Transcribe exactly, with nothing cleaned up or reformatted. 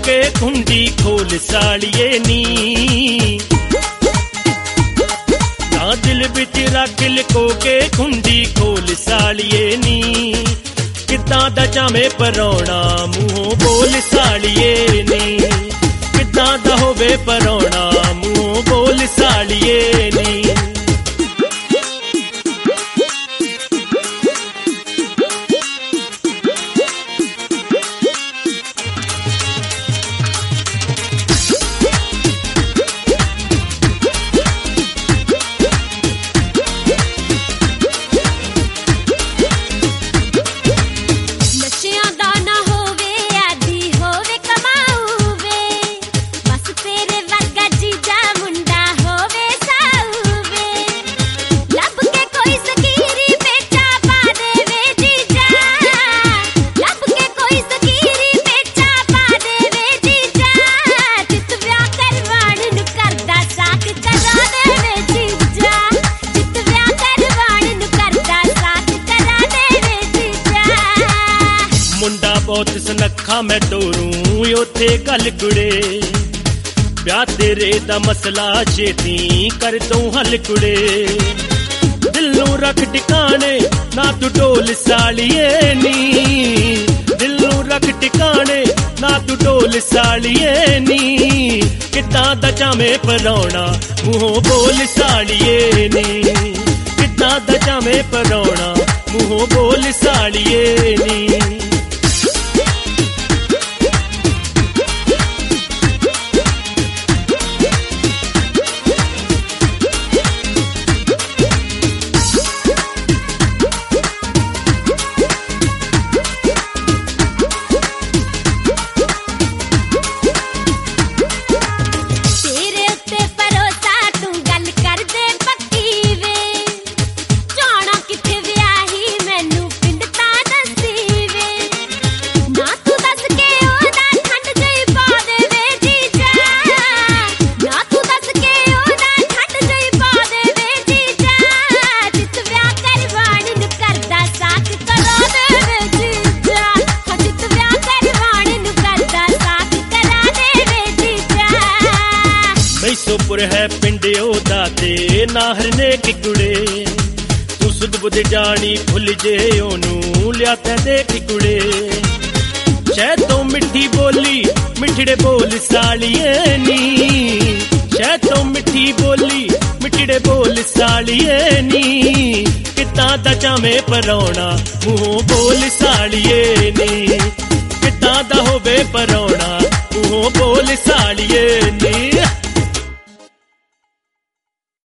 के कुंडी खोल सालिए नी, ना दिल बिच रख लिको के कुंडी खोल सालिए नी। किदां दा जावे परौणा मूहों बोल सालिए नी, किदां दा होवे परौणा मूहों बोल सालिए नी। बहुत सुनखा मैं टोरूं उथे गल कुड़े, ब्याह तेरे दा मसला छेती कर तू हल कुड़े। दिल नूं रख टिकाने ना तू ढोल सालिए नी, दिल नूं रख टिकाने ना तू ढोल सालिए नी। किदां दा जावे परौणा मूहों बोल सालिए नी, किदां दा जावे परौणा मूहों बोल सालिए नी। मैसोपुर है पिंड ओदा ते नाहरने की कुड़े, तू सुध बुध जानी भुल जे ओनू लिया दे की कुड़े। शह तो मिठी बोली मिठड़े बोल सालिए नी, शह तो मिठी बोली मिठड़े बोल सालिए नी। किदां दा जावे परौणा मूहों बोल सालिए नी, किदां दा होवे परौणा मूहों बोल सालिए नी।